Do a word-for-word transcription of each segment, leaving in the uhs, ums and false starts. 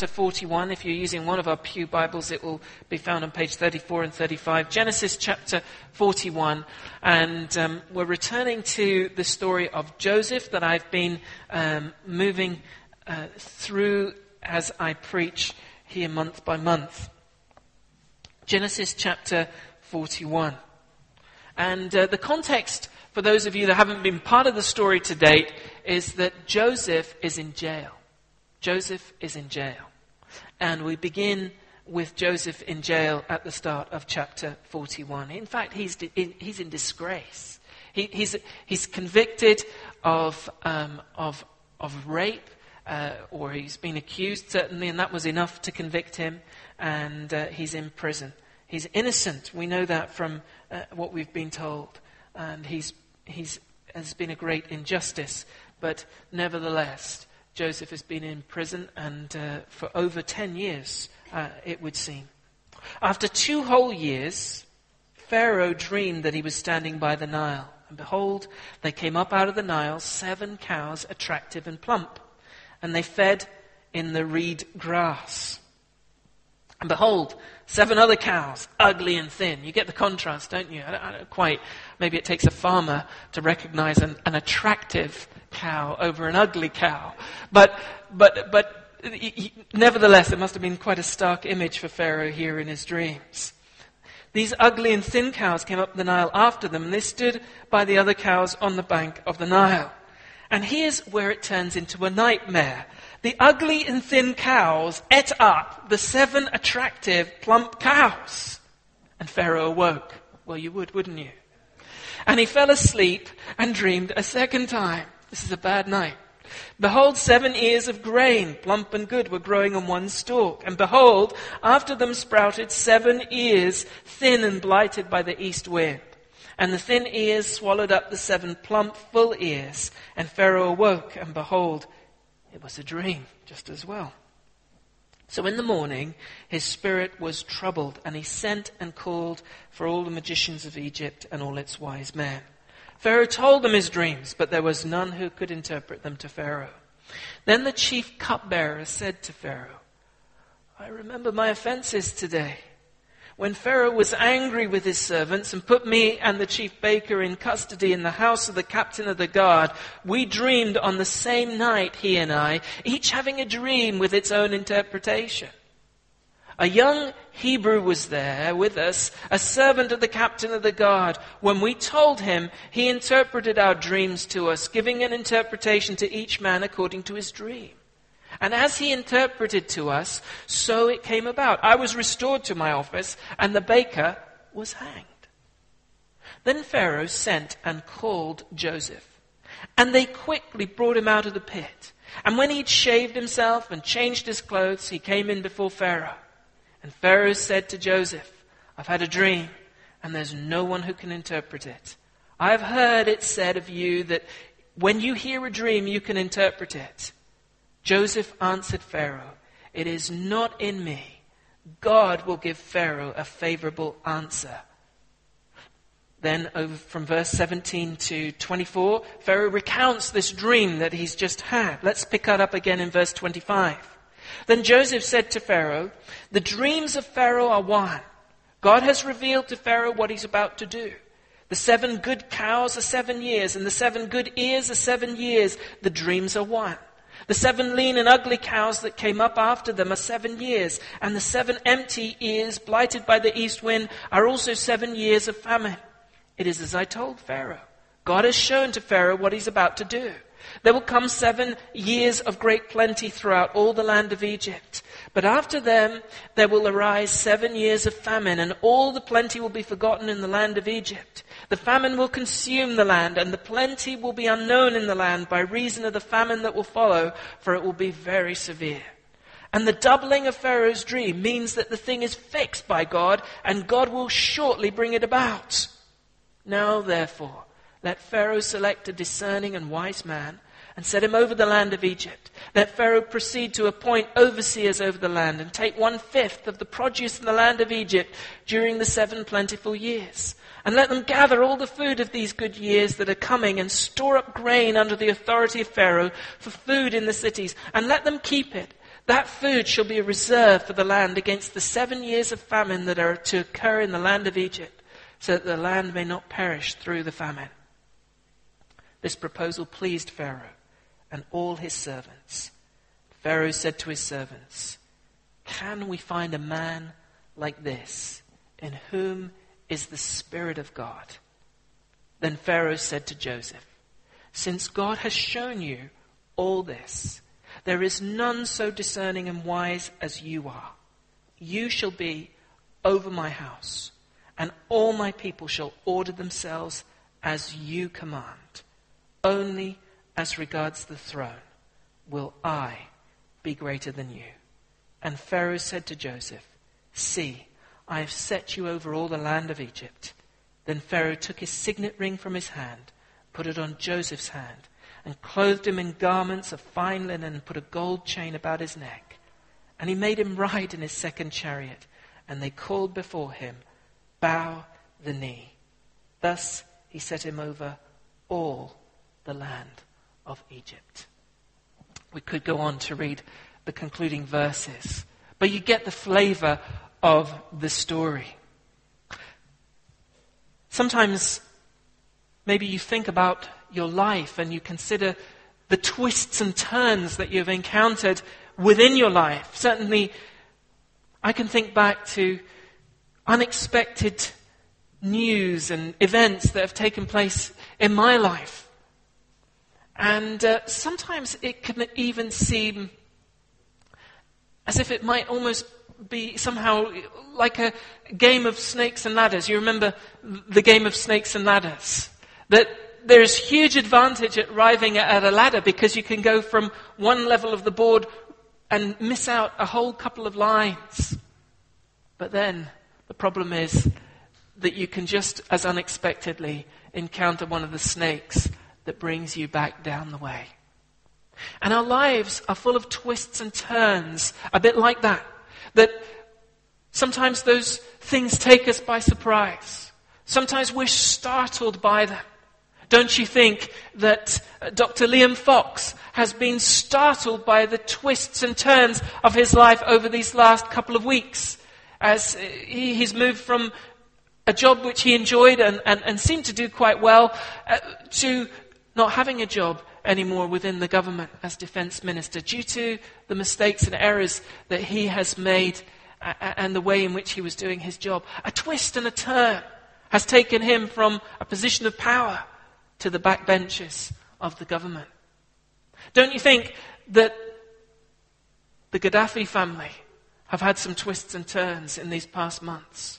chapter forty-one. If you're using one of our Pew Bibles, it will be found on page thirty-four and thirty-five. Genesis chapter forty-one. And um, we're returning to the story of Joseph that I've been um, moving uh, through as I preach here month by month. Genesis chapter forty-one. And uh, the context, for those of you that haven't been part of the story to date, is that Joseph is in jail. Joseph is in jail. And we begin with Joseph in jail at the start of chapter forty-one. In fact, he's in, he's in disgrace. He, he's he's convicted of um, of of rape, uh, or he's been accused certainly, and that was enough to convict him. And uh, he's in prison. He's innocent. We know that from uh, what we've been told. And he's he's has been a great injustice, but nevertheless, Joseph has been in prison, and uh, for over ten years, uh, it would seem. After two whole years, Pharaoh dreamed that he was standing by the Nile. And behold, there came up out of the Nile seven cows, attractive and plump. And they fed in the reed grass. And behold, seven other cows, ugly and thin. You get the contrast, don't you? I don't, I don't quite. Maybe it takes a farmer to recognize an, an attractive cow over an ugly cow. But, but, but, nevertheless, it must have been quite a stark image for Pharaoh here in his dreams. These ugly and thin cows came up the Nile after them, and they stood by the other cows on the bank of the Nile. And here's where it turns into a nightmare. The ugly and thin cows ate up the seven attractive, plump cows. And Pharaoh awoke. Well, you would, wouldn't you? And he fell asleep and dreamed a second time. This is a bad night. Behold, seven ears of grain, plump and good, were growing on one stalk. And behold, after them sprouted seven ears, thin and blighted by the east wind. And the thin ears swallowed up the seven plump, full ears. And Pharaoh awoke, and behold, it was a dream just as well. So in the morning, his spirit was troubled, and he sent and called for all the magicians of Egypt and all its wise men. Pharaoh told them his dreams, but there was none who could interpret them to Pharaoh. Then the chief cupbearer said to Pharaoh, I remember my offenses today. When Pharaoh was angry with his servants and put me and the chief baker in custody in the house of the captain of the guard, we dreamed on the same night, he and I, each having a dream with its own interpretation. A young Hebrew was there with us, a servant of the captain of the guard. When we told him, he interpreted our dreams to us, giving an interpretation to each man according to his dream. And as he interpreted to us, so it came about. I was restored to my office, and the baker was hanged. Then Pharaoh sent and called Joseph, and they quickly brought him out of the pit. And when he'd shaved himself and changed his clothes, he came in before Pharaoh. And Pharaoh said to Joseph, I've had a dream, and there's no one who can interpret it. I've heard it said of you that when you hear a dream, you can interpret it. Joseph answered Pharaoh, it is not in me. God will give Pharaoh a favorable answer. Then over from verse seventeen to twenty-four, Pharaoh recounts this dream that he's just had. Let's pick that up again in verse twenty-five. Then Joseph said to Pharaoh, the dreams of Pharaoh are one. God has revealed to Pharaoh what he's about to do. The seven good cows are seven years, and the seven good ears are seven years. The dreams are one. The seven lean and ugly cows that came up after them are seven years, and the seven empty ears, blighted by the east wind, are also seven years of famine. It is as I told Pharaoh. God has shown to Pharaoh what he's about to do. There will come seven years of great plenty throughout all the land of Egypt. But after them, there will arise seven years of famine, and all the plenty will be forgotten in the land of Egypt. The famine will consume the land, and the plenty will be unknown in the land by reason of the famine that will follow, for it will be very severe. And the doubling of Pharaoh's dream means that the thing is fixed by God, and God will shortly bring it about. Now, therefore, let Pharaoh select a discerning and wise man and set him over the land of Egypt. Let Pharaoh proceed to appoint overseers over the land and take one-fifth of the produce in the land of Egypt during the seven plentiful years. And let them gather all the food of these good years that are coming and store up grain under the authority of Pharaoh for food in the cities. And let them keep it, That food shall be a reserve for the land against the seven years of famine that are to occur in the land of Egypt, so that the land may not perish through the famine." This proposal pleased Pharaoh and all his servants. Pharaoh said to his servants, "Can we find a man like this, in whom is the Spirit of God?" Then Pharaoh said to Joseph, "Since God has shown you all this, there is none so discerning and wise as you are. You shall be over my house, and all my people shall order themselves as you command. Only as regards the throne will I be greater than you." And Pharaoh said to Joseph, "See, I have set you over all the land of Egypt." Then Pharaoh took his signet ring from his hand, put it on Joseph's hand, and clothed him in garments of fine linen, and put a gold chain about his neck. And he made him ride in his second chariot, and they called before him, "Bow the knee." Thus he set him over all the land of Egypt. We could go on to read the concluding verses, but you get the flavor of the story. Sometimes maybe you think about your life and you consider the twists and turns that you've encountered within your life. Certainly, I can think back to unexpected news and events that have taken place in my life. And uh, sometimes it can even seem as if it might almost be somehow like a game of snakes and ladders. You remember the game of snakes and ladders? That there's huge advantage at arriving at a ladder because you can go from one level of the board and miss out a whole couple of lines. But then the problem is that you can just as unexpectedly encounter one of the snakes that brings you back down the way. And our lives are full of twists and turns, a bit like that. That sometimes those things take us by surprise. Sometimes we're startled by them. Don't you think that Doctor Liam Fox has been startled by the twists and turns of his life over these last couple of weeks? As he, he's moved from a job which he enjoyed and, and, and seemed to do quite well uh, to not having a job anymore within the government as defense minister due to the mistakes and errors that he has made and the way in which he was doing his job. A twist and a turn has taken him from a position of power to the backbenches of the government. Don't you think that the Gaddafi family have had some twists and turns in these past months?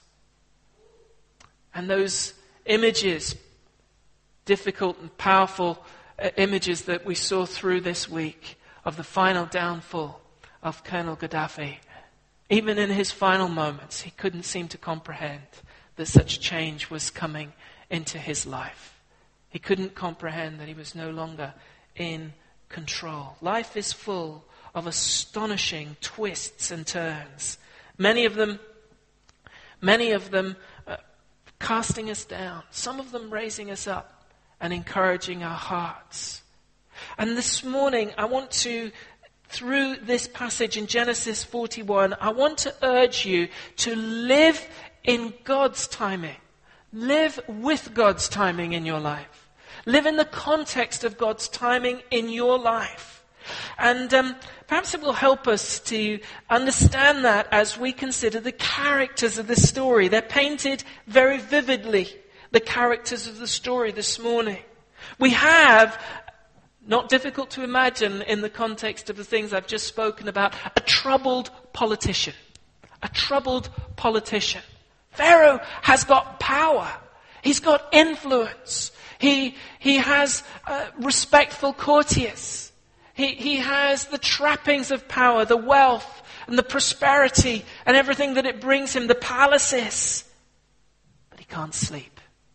And those images, difficult and powerful uh, images that we saw through this week of the final downfall of Colonel Gaddafi, even in his final moments, he couldn't seem to comprehend that such change was coming into his life. He couldn't comprehend that he was no longer in control. Life is full of astonishing twists and turns. Many of them, many of them uh, casting us down. Some of them raising us up and encouraging our hearts. And this morning, I want to, through this passage in Genesis forty-one, I want to urge you to live in God's timing. Live with God's timing in your life. Live in the context of God's timing in your life. And um, perhaps it will help us to understand that as we consider the characters of the story. They're painted very vividly, the characters of the story this morning. We have, not difficult to imagine in the context of the things I've just spoken about, a troubled politician. A troubled politician. Pharaoh has got power. He's got influence. He, he has uh, respectful courtiers. He, he has the trappings of power, the wealth and the prosperity and everything that it brings him, the palaces. But he can't sleep.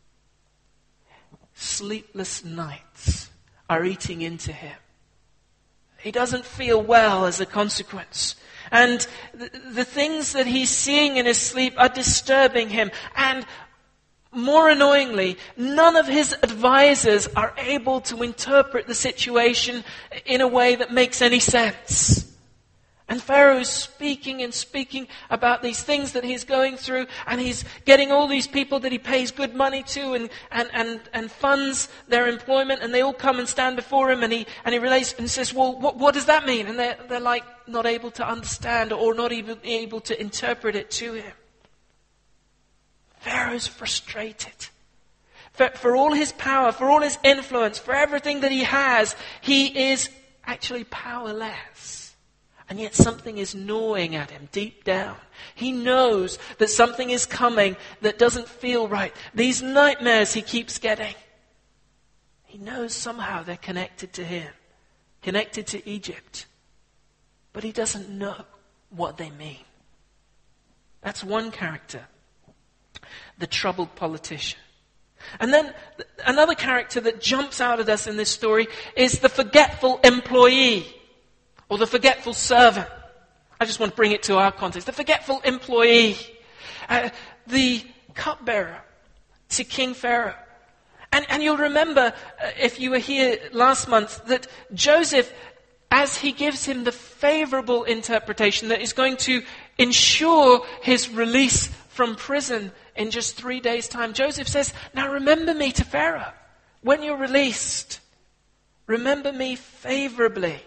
Sleepless nights are eating into him. He doesn't feel well as a consequence. And the, the things that he's seeing in his sleep are disturbing him. And more annoyingly, none of his advisors are able to interpret the situation in a way that makes any sense. And Pharaoh's speaking and speaking about these things that he's going through, and he's getting all these people that he pays good money to and, and, and, and funds their employment, and they all come and stand before him, and he and he relates and says, well, what, what does that mean? And they're, they're like not able to understand or not even able to interpret it to him. Pharaoh's frustrated. For, for all his power, for all his influence, for everything that he has, he is actually powerless. And yet something is gnawing at him deep down. He knows that something is coming that doesn't feel right. These nightmares he keeps getting. He knows somehow they're connected to him, connected to Egypt. But he doesn't know what they mean. That's one character, the troubled politician. And then another character that jumps out at us in this story is the forgetful employee. Or the forgetful servant. I just want to bring it to our context. The forgetful employee. Uh, the cupbearer to King Pharaoh. And, and you'll remember, uh, if you were here last month, that Joseph, as he gives him the favorable interpretation that is going to ensure his release from prison in just three days' time, Joseph says, now remember me to Pharaoh. When you're released, remember me favorably.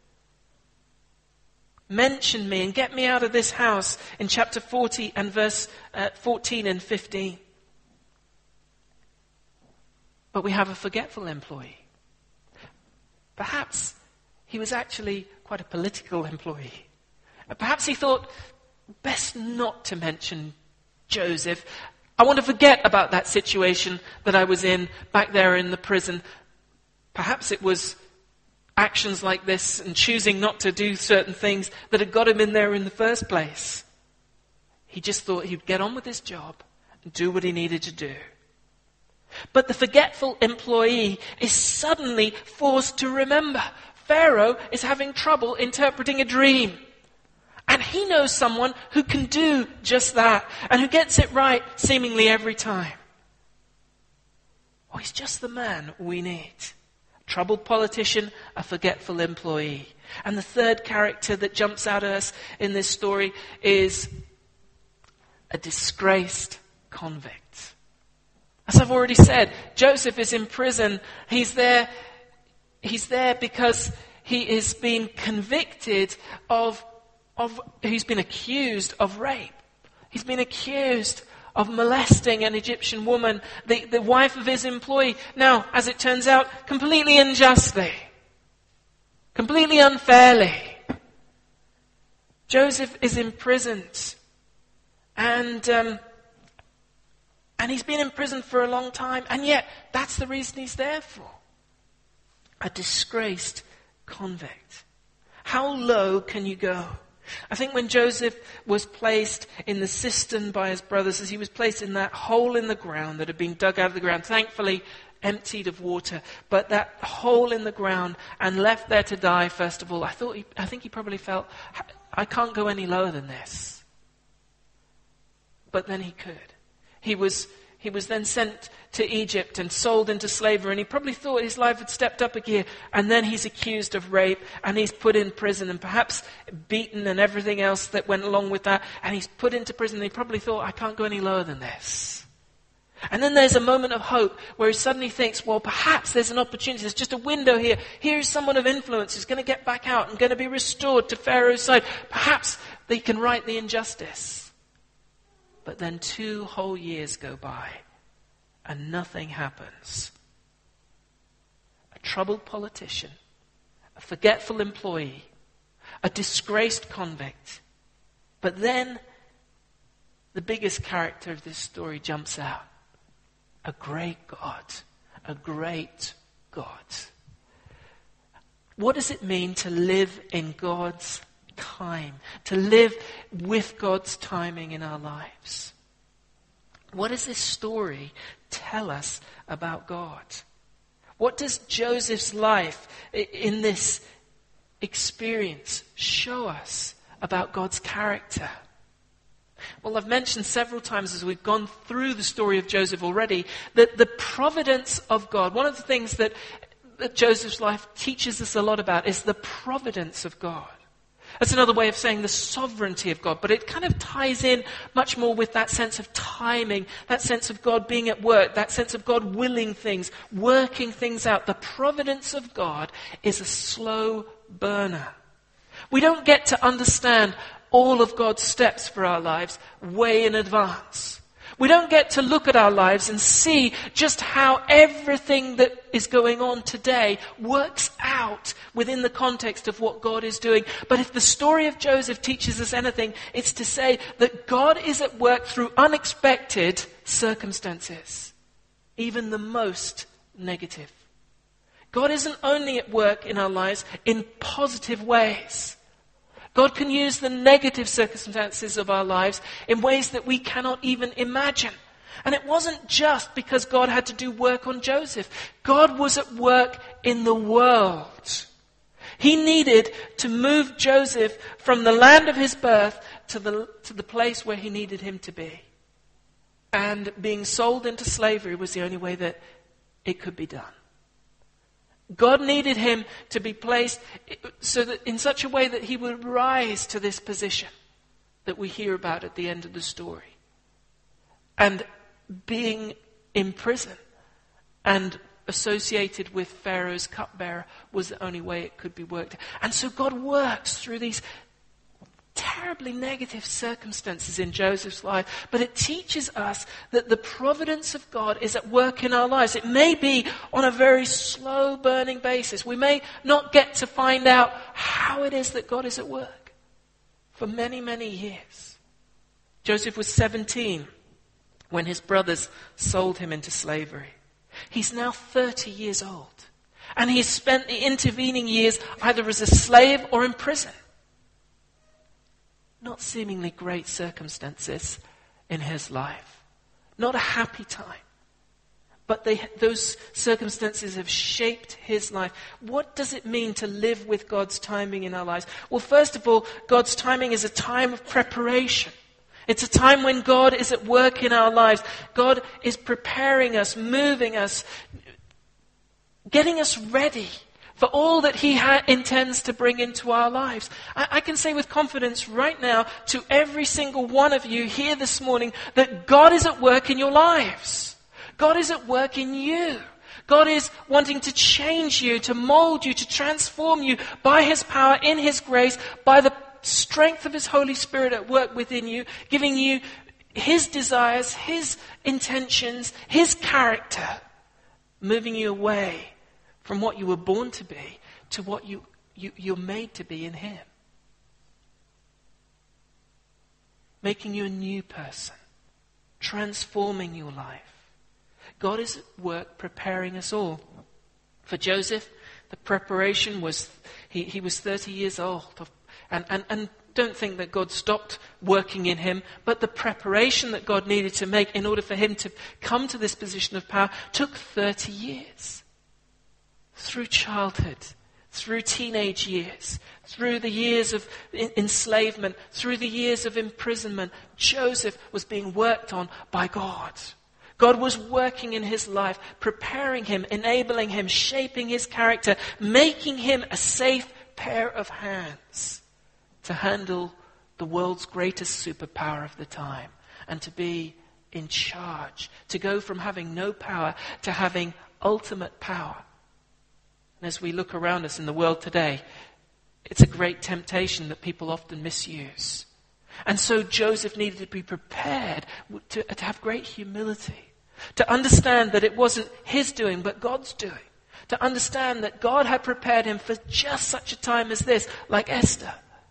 Mention me and get me out of this house in chapter forty and verse uh, fourteen and fifteen. But we have a forgetful employee. Perhaps he was actually quite a political employee. Perhaps he thought, best not to mention Joseph. I want to forget about that situation that I was in back there in the prison. Perhaps it was actions like this and choosing not to do certain things that had got him in there in the first place. He just thought he'd get on with his job and do what he needed to do. But the forgetful employee is suddenly forced to remember. Pharaoh is having trouble interpreting a dream. And he knows someone who can do just that and who gets it right seemingly every time. Oh, he's just the man we need. Troubled politician, a forgetful employee. And the third character that jumps out at us in this story is a disgraced convict. As I've already said, Joseph is in prison. He's there, he's there because he is being convicted of, of, he's been accused of rape. He's been accused of molesting an Egyptian woman, the, the wife of his employee. Now, as it turns out, completely unjustly. Completely unfairly. Joseph is imprisoned. And, um, and he's been in prison for a long time. And yet, that's the reason he's there for. A disgraced convict. How low can you go? I think when Joseph was placed in the cistern by his brothers, as he was placed in that hole in the ground that had been dug out of the ground, thankfully emptied of water, but that hole in the ground and left there to die, first of all, I thought he, I think he probably felt, I can't go any lower than this. But then he could. He was He was then sent to Egypt and sold into slavery, and he probably thought his life had stepped up a gear, and then he's accused of rape, and he's put in prison, and perhaps beaten and everything else that went along with that, and he's put into prison, and he probably thought, I can't go any lower than this. And then there's a moment of hope where he suddenly thinks, well, perhaps there's an opportunity, there's just a window here. Here's someone of influence who's going to get back out and going to be restored to Pharaoh's side. Perhaps they can right the injustice. But then two whole years go by and nothing happens. A troubled politician, a forgetful employee, a disgraced convict. But then the biggest character of this story jumps out. A great God. A great God. What does it mean to live in God's time? To live with God's timing in our lives? What does this story tell us about God? What does Joseph's life in this experience show us about God's character? Well, I've mentioned several times as we've gone through the story of Joseph already that the providence of God, one of the things that, that Joseph's life teaches us a lot about is the providence of God. That's another way of saying the sovereignty of God, but it kind of ties in much more with that sense of timing, that sense of God being at work, that sense of God willing things, working things out. The providence of God is a slow burner. We don't get to understand all of God's steps for our lives way in advance. We don't get to look at our lives and see just how everything that is going on today works out within the context of what God is doing. But if the story of Joseph teaches us anything, it's to say that God is at work through unexpected circumstances, even the most negative. God isn't only at work in our lives in positive ways. God can use the negative circumstances of our lives in ways that we cannot even imagine. And it wasn't just because God had to do work on Joseph. God was at work in the world. He needed to move Joseph from the land of his birth to the, to the place where he needed him to be. And being sold into slavery was the only way that it could be done. God needed him to be placed so that in such a way that he would rise to this position that we hear about at the end of the story. And being in prison and associated with Pharaoh's cupbearer was the only way it could be worked. And so God works through these terribly negative circumstances in Joseph's life, but it teaches us that the providence of God is at work in our lives. It may be on a very slow burning basis. We may not get to find out how it is that God is at work for many, many years. Joseph was seventeen when his brothers sold him into slavery. He's now thirty years old, and he's spent the intervening years either as a slave or in prison. Not seemingly great circumstances in his life. Not a happy time. But they, those circumstances have shaped his life. What does it mean to live with God's timing in our lives? Well, first of all, God's timing is a time of preparation. It's a time when God is at work in our lives. God is preparing us, moving us, getting us ready for all that he ha- intends to bring into our lives. I-, I can say with confidence right now to every single one of you here this morning that God is at work in your lives. God is at work in you. God is wanting to change you, to mold you, to transform you by his power, in his grace, by the strength of his Holy Spirit at work within you, giving you his desires, his intentions, his character, moving you away from what you were born to be to what you, you, you're made to be in him. Making you a new person. Transforming your life. God is at work preparing us all. For Joseph, the preparation was, he, he was thirty years old. And, and, and don't think that God stopped working in him, but the preparation that God needed to make in order for him to come to this position of power took thirty years. Through childhood, through teenage years, through the years of enslavement, through the years of imprisonment, Joseph was being worked on by God. God was working in his life, preparing him, enabling him, shaping his character, making him a safe pair of hands to handle the world's greatest superpower of the time and to be in charge, to go from having no power to having ultimate power. And as we look around us in the world today, it's a great temptation that people often misuse. And so Joseph needed to be prepared to, to have great humility, to understand that it wasn't his doing, but God's doing. To understand that God had prepared him for just such a time as this, like Esther.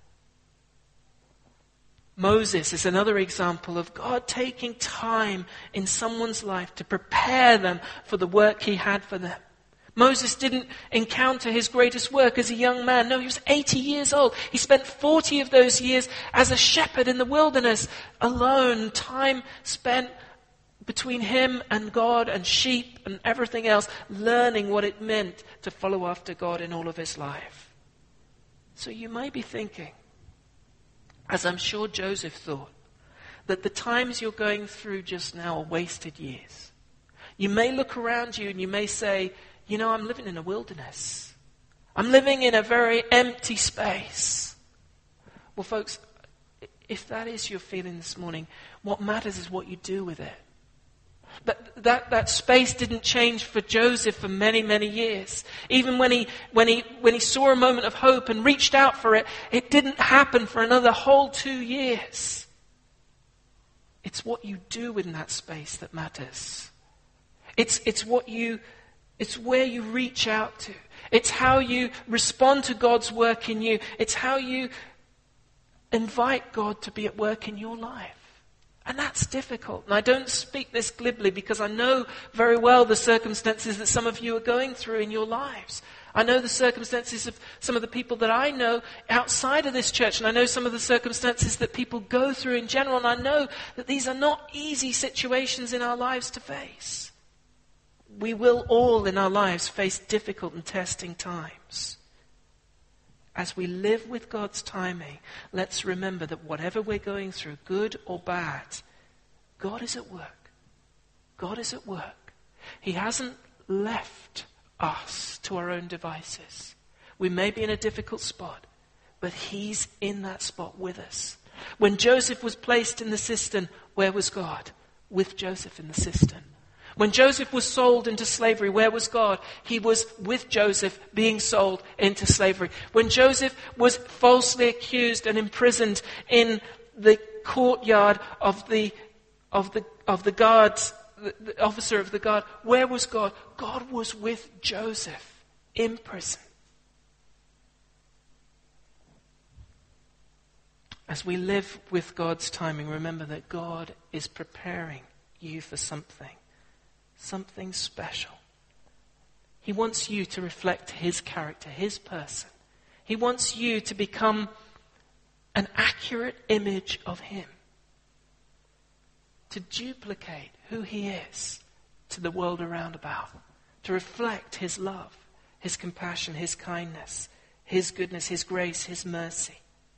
Moses is another example of God taking time in someone's life to prepare them for the work he had for them. Moses didn't encounter his greatest work as a young man. No, he was eighty years old. He spent forty of those years as a shepherd in the wilderness, alone, time spent between him and God and sheep and everything else, learning what it meant to follow after God in all of his life. So you may be thinking, as I'm sure Joseph thought, that the times you're going through just now are wasted years. You may look around you and you may say, you know, I'm living in a wilderness. I'm living in a very empty space. Well, folks, if that is your feeling this morning, what matters is what you do with it. That, that, that space didn't change for Joseph for many, many years. Even when he, when he, when he saw a moment of hope and reached out for it, it didn't happen for another whole two years. It's what you do in that space that matters. It's, it's what you, it's where you reach out to. It's how you respond to God's work in you. It's how you invite God to be at work in your life. And that's difficult. And I don't speak this glibly because I know very well the circumstances that some of you are going through in your lives. I know the circumstances of some of the people that I know outside of this church. And I know some of the circumstances that people go through in general. And I know that these are not easy situations in our lives to face. We will all in our lives face difficult and testing times. As we live with God's timing, let's remember that whatever we're going through, good or bad, God is at work. God is at work. He hasn't left us to our own devices. We may be in a difficult spot, but He's in that spot with us. When Joseph was placed in the cistern, where was God? With Joseph in the cistern. When Joseph was sold into slavery, where was God? He was with Joseph being sold into slavery. When Joseph was falsely accused and imprisoned in the courtyard of the of the of the guards, the, the officer of the guard, where was God? God was with Joseph in prison. As we live with God's timing, remember that God is preparing you for something. Something special. He wants you to reflect His character, His person. He wants you to become an accurate image of Him. To duplicate who He is to the world around about. To reflect His love, His compassion, His kindness, His goodness, His grace, His mercy.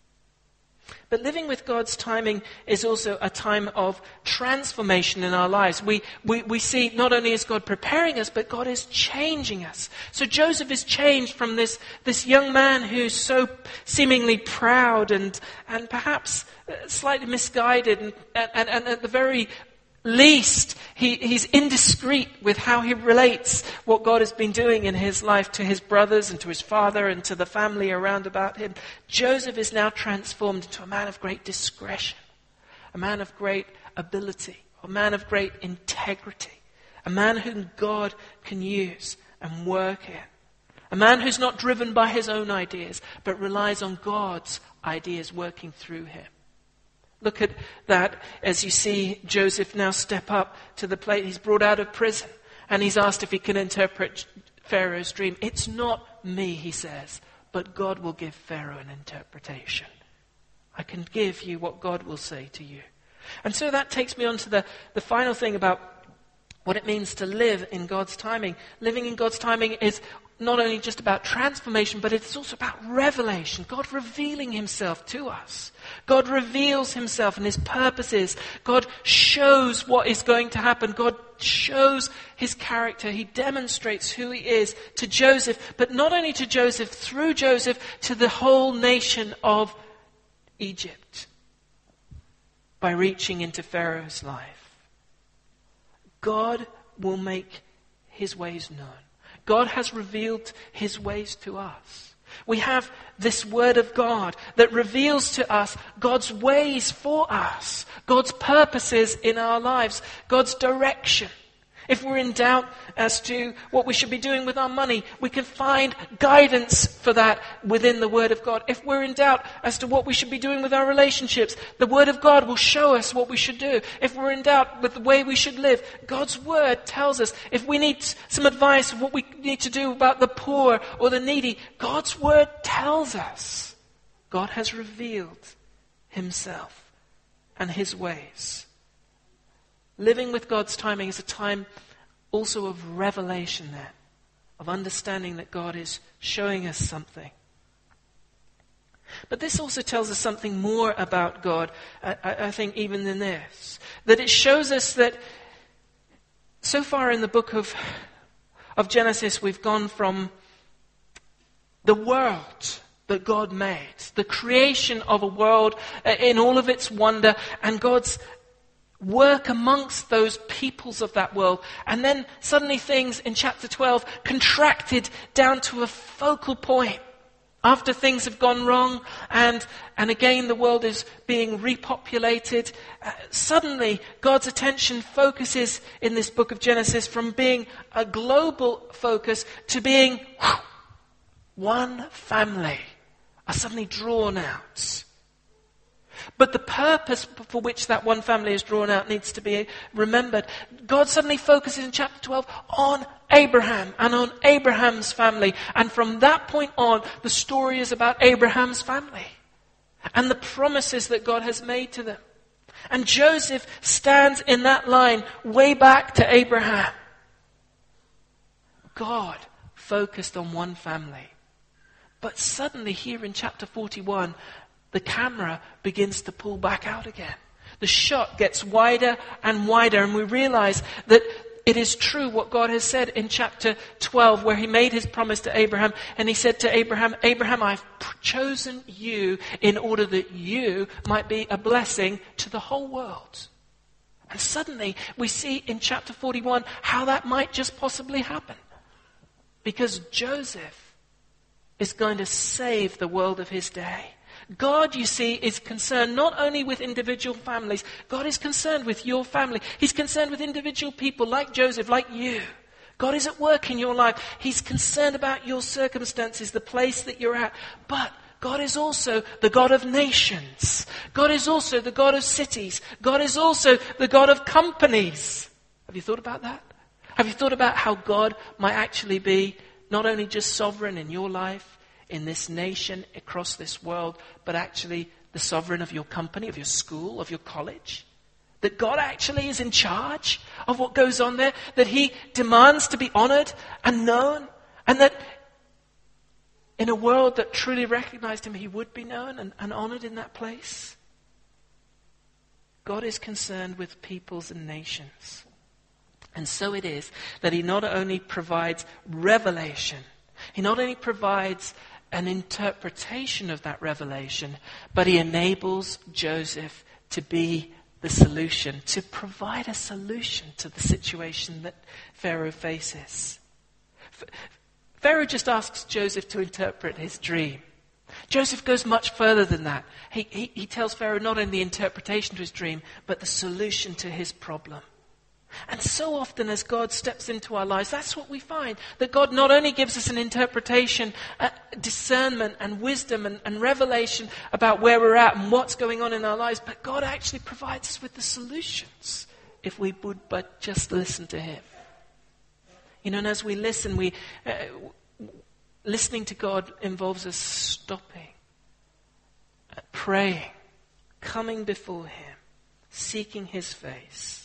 But living with God's timing is also a time of transformation in our lives. We, we, we see not only is God preparing us, but God is changing us. So Joseph is changed from this, this young man who's so seemingly proud and, and perhaps slightly misguided. And, and, and at the very least, he, he's indiscreet with how he relates what God has been doing in his life to his brothers and to his father and to the family around about him. Joseph is now transformed into a man of great discretion, a man of great ability, a man of great integrity, a man whom God can use and work in, a man who's not driven by his own ideas, but relies on God's ideas working through him. Look at that as you see Joseph now step up to the plate. He's brought out of prison and he's asked if he can interpret Pharaoh's dream. It's not me, he says, but God will give Pharaoh an interpretation. I can give you what God will say to you. And so that takes me on to the, the final thing about what it means to live in God's timing. Living in God's timing is not only just about transformation, but it's also about revelation. God revealing Himself to us. God reveals Himself and His purposes. God shows what is going to happen. God shows His character. He demonstrates who He is to Joseph, but not only to Joseph, through Joseph, to the whole nation of Egypt by reaching into Pharaoh's life. God will make His ways known. God has revealed His ways to us. We have this word of God that reveals to us God's ways for us, God's purposes in our lives, God's direction. If we're in doubt as to what we should be doing with our money, we can find guidance for that within the Word of God. If we're in doubt as to what we should be doing with our relationships, the Word of God will show us what we should do. If we're in doubt with the way we should live, God's Word tells us. If we need some advice of what we need to do about the poor or the needy, God's Word tells us. God has revealed Himself and His ways. Living with God's timing is a time also of revelation then, of understanding that God is showing us something. But this also tells us something more about God, I, I think, even than this. That it shows us that so far in the book of, of Genesis, we've gone from the world that God made, the creation of a world in all of its wonder, and God's work amongst those peoples of that world. And then suddenly things in chapter twelve contracted down to a focal point. After things have gone wrong, and, and again the world is being repopulated, uh, suddenly God's attention focuses in this book of Genesis from being a global focus to being whew, one family are suddenly drawn out. But the purpose for which that one family is drawn out needs to be remembered. God suddenly focuses in chapter twelve on Abraham and on Abraham's family. And from that point on, the story is about Abraham's family and the promises that God has made to them. And Joseph stands in that line way back to Abraham. God focused on one family. But suddenly here in chapter forty-one, the camera begins to pull back out again. The shot gets wider and wider, and we realize that it is true what God has said in chapter twelve, where he made his promise to Abraham, and he said to Abraham, Abraham, I've chosen you in order that you might be a blessing to the whole world. And suddenly we see in chapter forty-one how that might just possibly happen. Because Joseph is going to save the world of his day. God, you see, is concerned not only with individual families. God is concerned with your family. He's concerned with individual people like Joseph, like you. God is at work in your life. He's concerned about your circumstances, the place that you're at. But God is also the God of nations. God is also the God of cities. God is also the God of companies. Have you thought about that? Have you thought about how God might actually be not only just sovereign in your life, in this nation, across this world, but actually the sovereign of your company, of your school, of your college? That God actually is in charge of what goes on there, that he demands to be honored and known, and that in a world that truly recognized him, he would be known and, and honored in that place. God is concerned with peoples and nations. And so it is that he not only provides revelation, he not only provides an interpretation of that revelation, but he enables Joseph to be the solution, to provide a solution to the situation that Pharaoh faces. Pharaoh just asks Joseph to interpret his dream. Joseph goes much further than that. He, he, he tells Pharaoh not only the interpretation to his dream, but the solution to his problem. And so often as God steps into our lives, that's what we find. That God not only gives us an interpretation, uh, discernment and wisdom and, and revelation about where we're at and what's going on in our lives, but God actually provides us with the solutions if we would but just listen to him. You know, and as we listen, we uh, listening to God involves us stopping, uh, praying, coming before him, seeking his face.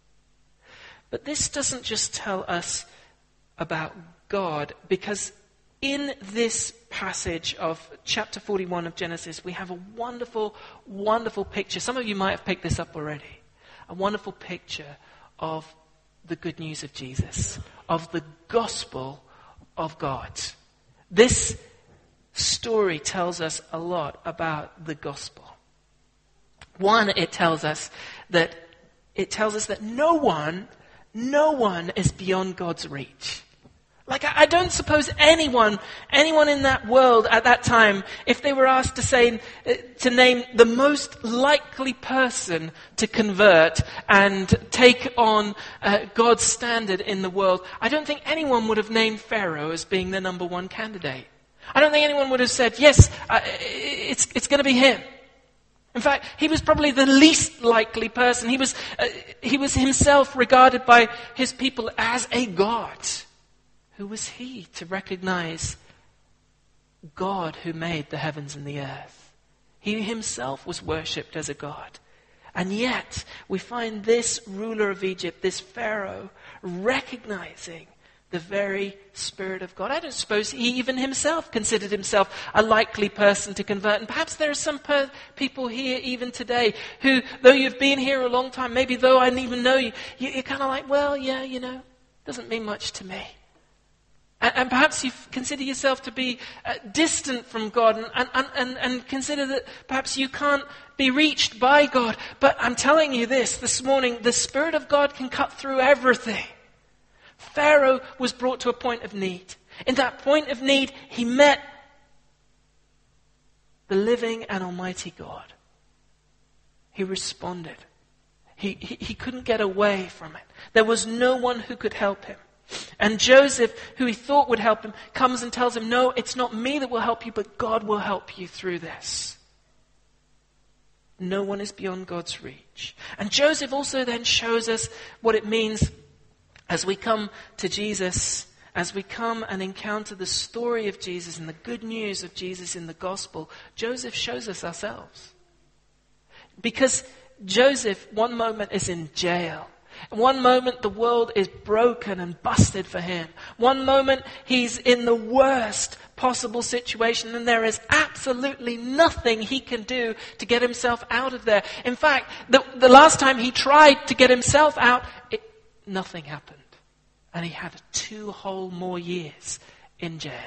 But this doesn't just tell us about God, because in this passage of chapter forty-one of Genesis, we have a wonderful, wonderful picture. Some of you might have picked this up already. A wonderful picture of the good news of Jesus, of the gospel of God. This story tells us a lot about the gospel. One, it tells us that it tells us that no one No one is beyond God's reach. Like, I don't suppose anyone, anyone in that world at that time, if they were asked to say, to name the most likely person to convert and take on uh, God's standard in the world, I don't think anyone would have named Pharaoh as being the number one candidate. I don't think anyone would have said, yes, uh, it's, it's going to be him. In fact, he was probably the least likely person. He was, uh, he was himself regarded by his people as a god. Who was he to recognize God who made the heavens and the earth? He himself was worshipped as a god. And yet, we find this ruler of Egypt, this Pharaoh, recognizing the very Spirit of God. I don't suppose he even himself considered himself a likely person to convert. And perhaps there are some per- people here even today who, though you've been here a long time, maybe though I didn't even know you, you you're kind of like, well, yeah, you know, doesn't mean much to me. And, and perhaps you consider yourself to be uh, distant from God and, and, and, and consider that perhaps you can't be reached by God. But I'm telling you this this morning, the Spirit of God can cut through everything. Pharaoh was brought to a point of need. In that point of need, he met the living and almighty God. He responded. He, he, he couldn't get away from it. There was no one who could help him. And Joseph, who he thought would help him, comes and tells him, no, it's not me that will help you, but God will help you through this. No one is beyond God's reach. And Joseph also then shows us what it means as we come to Jesus, as we come and encounter the story of Jesus and the good news of Jesus in the gospel. Joseph shows us ourselves. Because Joseph, one moment is in jail. One moment the world is broken and busted for him. One moment he's in the worst possible situation and there is absolutely nothing he can do to get himself out of there. In fact, the, the last time he tried to get himself out, it, nothing happened. And he had two whole more years in jail.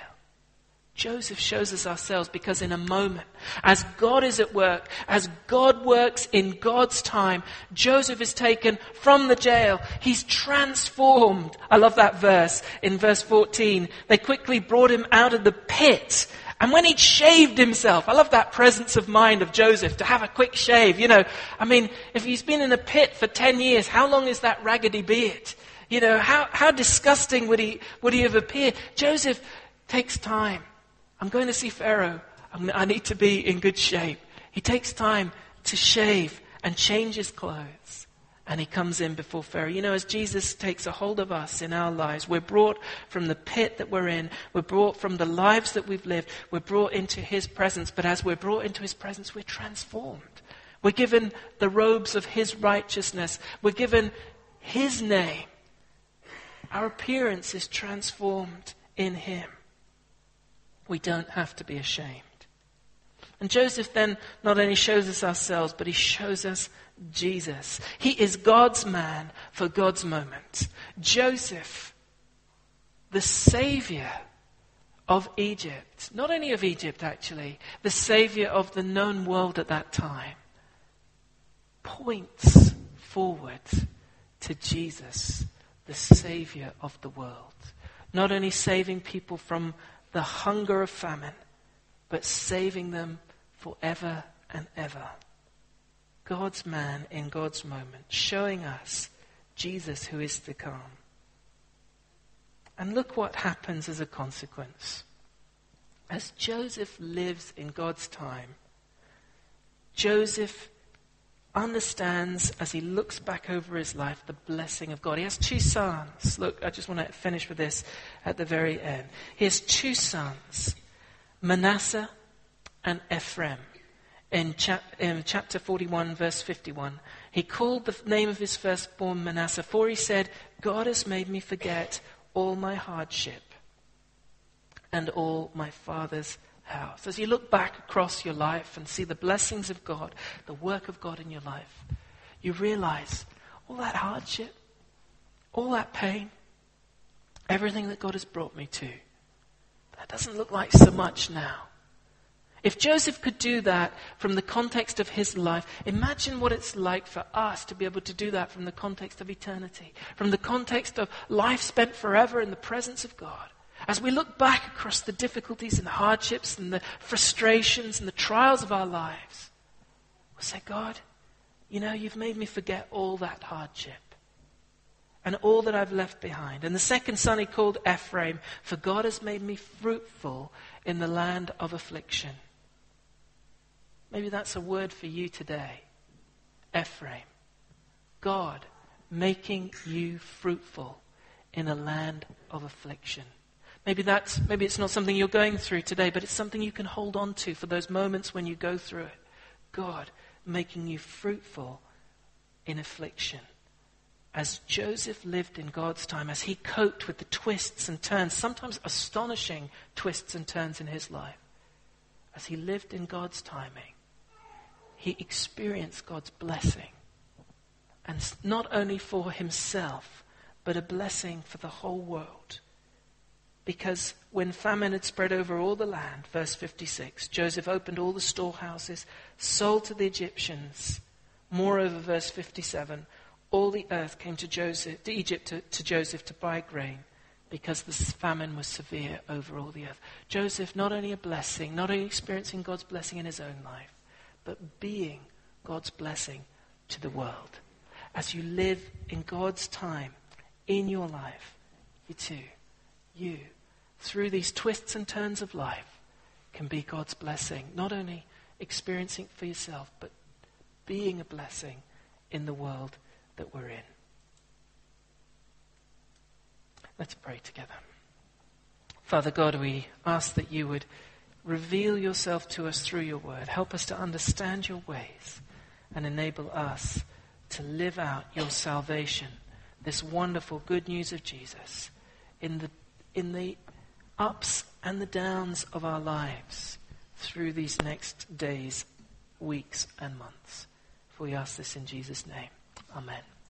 Joseph shows us ourselves because in a moment, as God is at work, as God works in God's time, Joseph is taken from the jail. He's transformed. I love that verse in verse fourteen. They quickly brought him out of the pit. And when he'd shaved himself, I love that presence of mind of Joseph to have a quick shave. You know, I mean, if he's been in a pit for ten years, how long is that raggedy beard? You know, how, how disgusting would he, would he have appeared? Joseph takes time. I'm going to see Pharaoh. I'm, I need to be in good shape. He takes time to shave and change his clothes. And he comes in before Pharaoh. You know, as Jesus takes a hold of us in our lives, we're brought from the pit that we're in. We're brought from the lives that we've lived. We're brought into his presence. But as we're brought into his presence, we're transformed. We're given the robes of his righteousness. We're given his name. Our appearance is transformed in him. We don't have to be ashamed. And Joseph then not only shows us ourselves, but he shows us Jesus. He is God's man for God's moment. Joseph, the savior of Egypt, not only of Egypt actually, the savior of the known world at that time, points forward to Jesus, the savior of the world. Not only saving people from the hunger of famine, but saving them forever and ever. God's man in God's moment, showing us Jesus who is to come. And look what happens as a consequence. As Joseph lives in God's time, Joseph understands, as he looks back over his life, the blessing of God. He has two sons. Look, I just want to finish with this at the very end. He has two sons, Manasseh and Ephraim. In, chap- in chapter forty-one, verse fifty-one, he called the name of his firstborn Manasseh, for he said, God has made me forget all my hardship and all my father's house. As you look back across your life and see the blessings of God, the work of God in your life, you realize all that hardship, all that pain, everything that God has brought me to, that doesn't look like so much now. If Joseph could do that from the context of his life, imagine what it's like for us to be able to do that from the context of eternity, from the context of life spent forever in the presence of God. As we look back across the difficulties and the hardships and the frustrations and the trials of our lives, we'll say, God, you know, you've made me forget all that hardship and all that I've left behind. And the second son he called Ephraim, for God has made me fruitful in the land of affliction. Maybe that's a word for you today. Ephraim. God making you fruitful in a land of affliction. Maybe that's maybe it's not something you're going through today, but it's something you can hold on to for those moments when you go through it. God making you fruitful in affliction. As Joseph lived in God's time, as he coped with the twists and turns, sometimes astonishing twists and turns in his life, as he lived in God's timing, he experienced God's blessing. And not only for himself, but a blessing for the whole world. because when famine had spread over all the land, verse fifty-six, Joseph opened all the storehouses, sold to the Egyptians. Moreover, verse fifty-seven, all the earth came to Joseph, to Egypt to, to Joseph to buy grain, because the famine was severe over all the earth. Joseph, not only a blessing, not only experiencing God's blessing in his own life, but being God's blessing to the world. As you live in God's time in your life, you too, you, through these twists and turns of life, can be God's blessing, not only experiencing it for yourself, but being a blessing in the world that we're in. Let's pray together. Father God, we ask that you would reveal yourself to us through your word. Help us to understand your ways and enable us to live out your salvation, this wonderful good news of Jesus, in the in the ups and the downs of our lives through these next days, weeks, and months. For we ask this in Jesus' name. Amen.